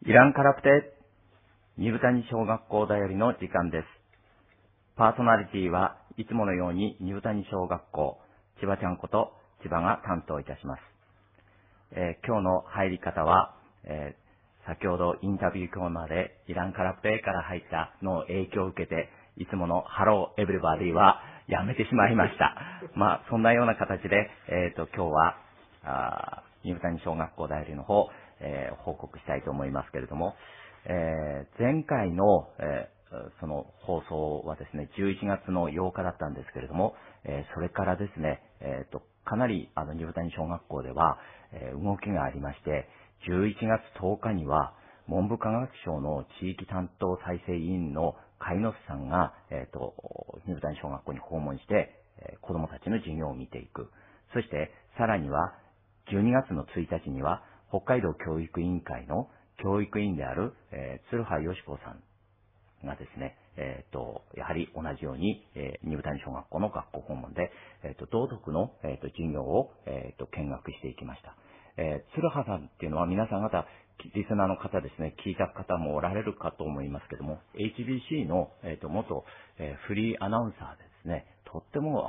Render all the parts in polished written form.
イランカラプテ、二豚谷小学校だよりの時間です。パーソナリティはいつものように二豚谷小学校、千葉ちゃんこと千葉が担当いたします。今日の入り方は、先ほどインタビューコーナーでイランカラプテから入ったの影響を受けて、いつものハローエブリバディはやめてしまいました。そんなような形で、今日は、二豚谷小学校だよりの方、報告したいと思いますけれども、前回の、その放送はですね、11月の8日だったんですけれども、それからですね、かなり二豚谷小学校では、動きがありまして、11月10日には文部科学省の地域担当再生委員の貝野さんが、二豚谷小学校に訪問して、子どもたちの授業を見ていく。そしてさらには12月の1日には北海道教育委員会の教育委員である、鶴羽よし子さんがですね、やはり同じように、二豚谷小学校の学校訪問で、道徳の、授業を、見学していきました。鶴羽さんっていうのは皆さん方、リスナーの方ですね、聞いた方もおられるかと思いますけども、HBC の、元、フリーアナウンサーでですね、とっても、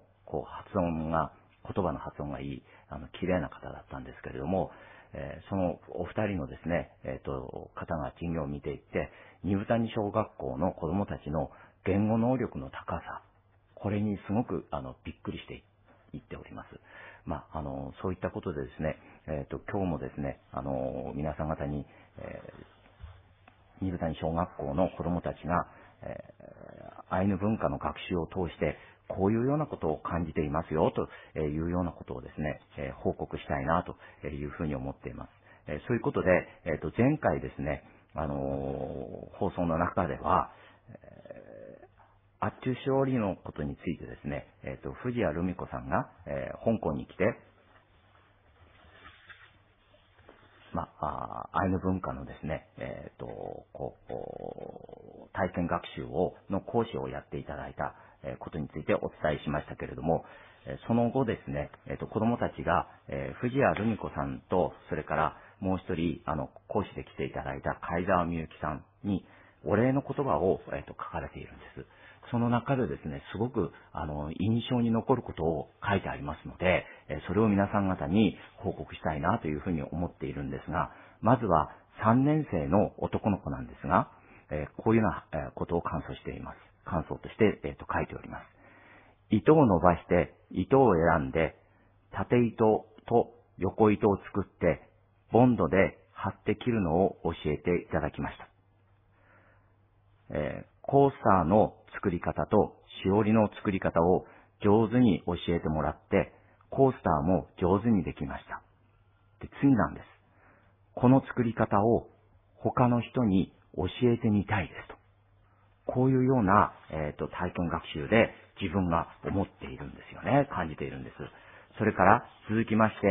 言葉の発音がいい、綺麗な方だったんですけれども、そのお二人のですね、方が授業を見ていって、二豚谷小学校の子どもたちの言語能力の高さ、これにすごくびっくりしていっております。そういったことでですね、今日もですね、皆さん方に、二豚谷小学校の子どもたちが、アイヌ文化の学習を通してこういうようなことを感じていますよというようなことをですね、報告したいなというふうに思っています。そういうことで、前回ですね、放送の中では、アッチュシオリのことについてですね、藤谷留美子さんが、香港に来て、アイヌ文化のですね、体験学習の講師をやっていただいたことについてお伝えしましたけれども、その後ですね、子どもたちが、藤谷留美子さんと、それからもう一人、講師で来ていただいた貝沢みゆきさんに、お礼の言葉を、書かれているんです。その中でですね、すごく、印象に残ることを書いてありますので、それを皆さん方に報告したいなというふうに思っているんですが、まずは3年生の男の子なんですが、こういうようなことを感想しています。感想として、書いております。糸を伸ばして、糸を選んで、縦糸と横糸を作って、ボンドで貼って切るのを教えていただきました。コースターの作り方としおりの作り方を上手に教えてもらって、コースターも上手にできました。で、次なんです。この作り方を他の人に教えてみたいですと。こういうような、体験学習で自分が思っているんですよね。感じているんです。それから続きまして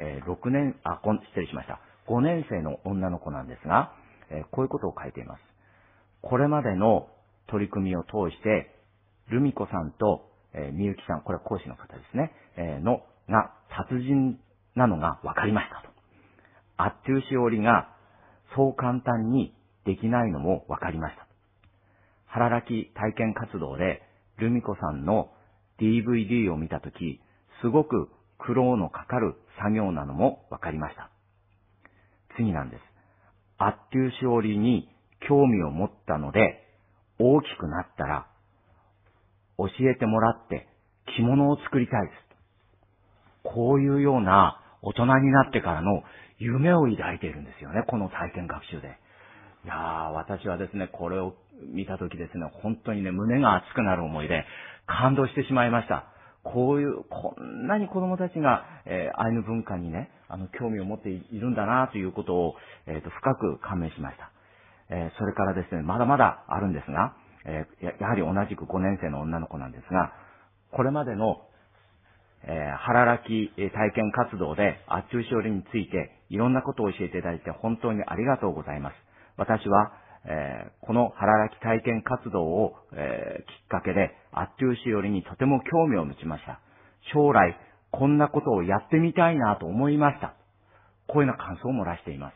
、5年生の女の子なんですが、こういうことを書いています。これまでの取り組みを通して、ルミ子さんと、みゆきさん、これは講師の方ですね、が達人なのが分かりましたと。アッテューシオリがそう簡単にできないのも分かりました。腹らき体験活動でルミ子さんの DVD を見たとき、すごく苦労のかかる作業なのも分かりました。次なんです。アッテューシオリに興味を持ったので、大きくなったら教えてもらって着物を作りたいです。こういうような大人になってからの夢を抱いているんですよね、この体験学習で。いやー、私はですね、これを見たときですね、本当にね、胸が熱くなる思いで感動してしまいました。こんなに子供たちが、アイヌ文化にね、興味を持っているんだなということを、深く感銘しました。それからですね、まだまだあるんですが、やはり同じく5年生の女の子なんですが、これまでの、腹らき体験活動でアッチューシオリについていろんなことを教えていただいて本当にありがとうございます。私は、この腹らき体験活動を、きっかけでアッチューシオリにとても興味を持ちました。将来こんなことをやってみたいなと思いました。こういうような感想を漏らしています。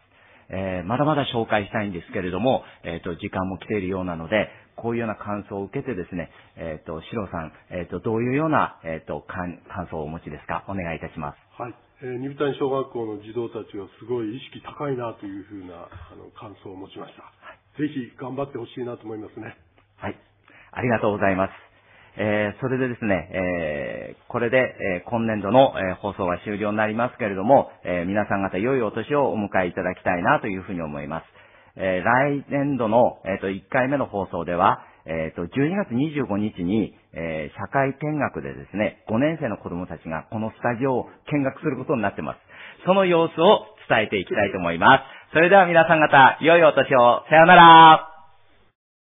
まだまだ紹介したいんですけれども、時間も来ているようなので、こういうような感想を受けてですね、シロさん、どういうような、感想をお持ちですか？お願いいたします。 はい。二部谷小学校の児童たちはすごい意識高いなというふうな感想を持ちました。ぜひ頑張ってほしいなと思いますね。 はい。ありがとうございます。それでですね、これで、今年度の、放送は終了になりますけれども、皆さん方良いお年をお迎えいただきたいなというふうに思います。来年度の、1回目の放送では、12月25日に、社会見学でですね、5年生の子供たちがこのスタジオを見学することになっています。その様子を伝えていきたいと思います。それでは皆さん方、良いお年を。さようなら。